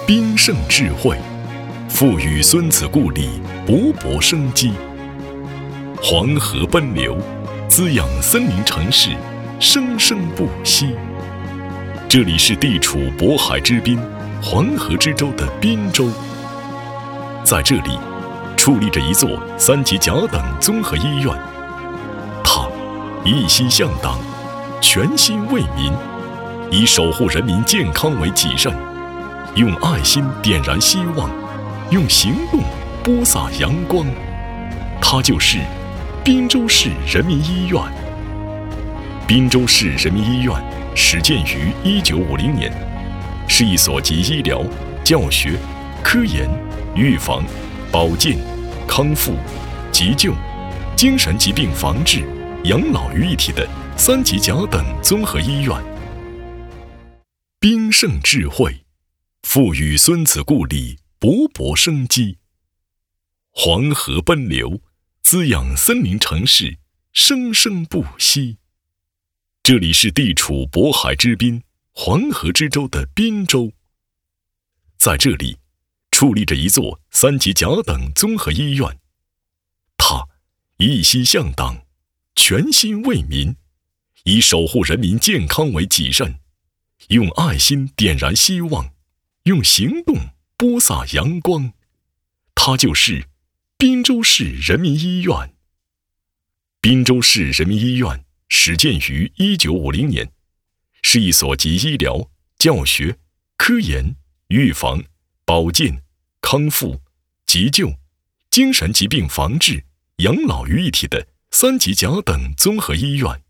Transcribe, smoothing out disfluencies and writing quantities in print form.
宾盛智慧，赋予孙子故里勃勃生机。黄河奔流，滋养森林城市，生生不息。这里是地处渤海之滨、黄河之洲的滨州，在这里矗立着一座3级甲等综合医院，它一心向党，全心为民，以守护人民健康为己任，用爱心点燃希望，用行动播撒阳光。它就是滨州市人民医院。滨州市人民医院始建于1950年，是一所集医疗、教学、科研、预防、保健、康复、急救、精神疾病防治、养老于一体的3级甲等综合医院。宾盛智慧，赋予孙子故里勃勃生机。黄河奔流，滋养森林城市，生生不息。这里是地处渤海之滨、黄河之洲的滨州，在这里矗立着一座3级甲等综合医院，它一心向党，全心为民，以守护人民健康为己任，用爱心点燃希望，用行动播撒阳光。它就是滨州市人民医院。滨州市人民医院始建于1950年，是一所集医疗、教学、科研、预防、保健、康复、急救、精神疾病防治、养老于一体的3级甲等综合医院。